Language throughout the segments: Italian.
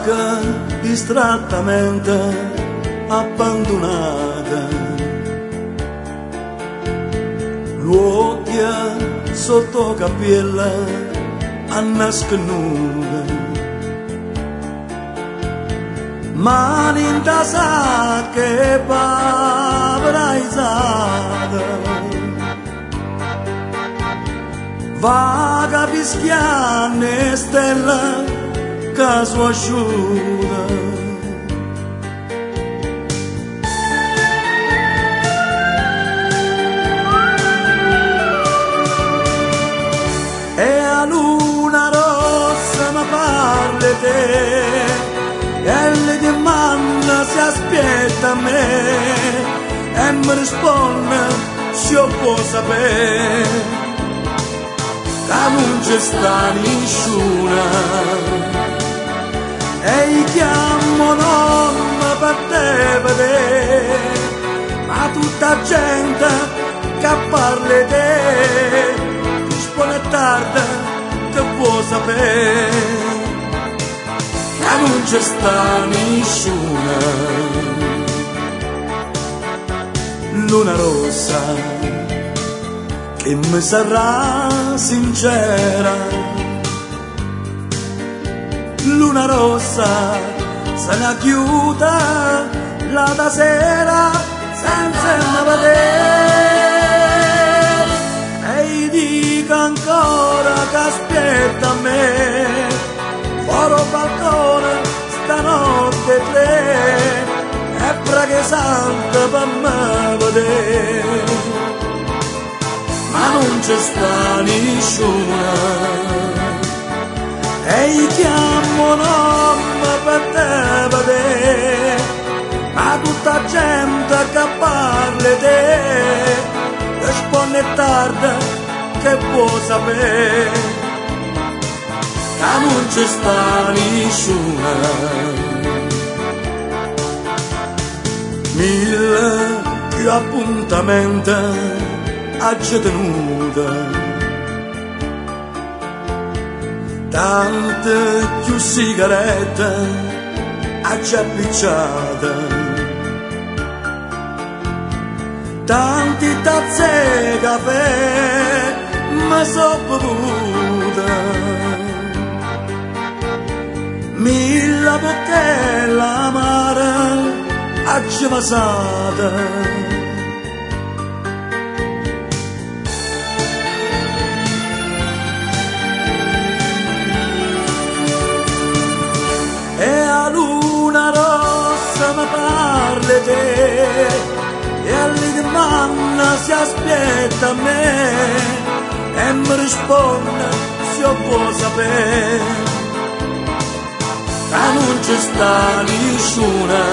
vaga distrattamente abbandonata, l'occhia sotto capella a nasconuta, mani in tasca che pavraizzata, vaga fischiane stella caso asciuta. E a luna rossa mi parla te, e le domanda si aspetta a me, e mi risponde se io può sapere che non c'è sta nessuna, e chiamo nonna per te vedere, ma tutta gente che parla di te, risponde tardi che vuoi sapere che non c'è sta nessuna. Luna rossa che mi sarà sincera, luna rossa se ne chiuda la da sera senza ne vedere, e dico ancora che aspetta a me fuori al balcone stanotte tre, e preghe santa per me vedere, ma non c'è sta nessuna, e chiamo nonna per te vedere, ma tutta gente che parla di te, risponde tardi che può sapere che non c'è sta nessuna. Mille più appuntamenti aggia tenuta, tante più sigarette aggia appicciata, tanti tazze di caffè mi so bevuta, mille bottiglie amare aggia vasata, e a luna rossa mi parla te, e alle domande si aspetta a me, e mi risponde se io può sapere che non c'è sta nessuna,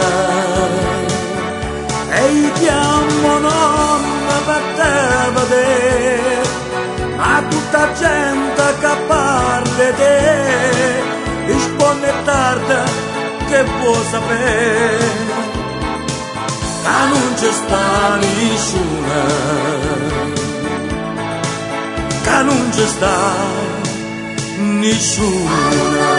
e chiamo nonna per te vedere, ma tutta gente che parla di te, risponde tardi che può sapere che non c'è sta nessuna, che non c'è sta nessuna.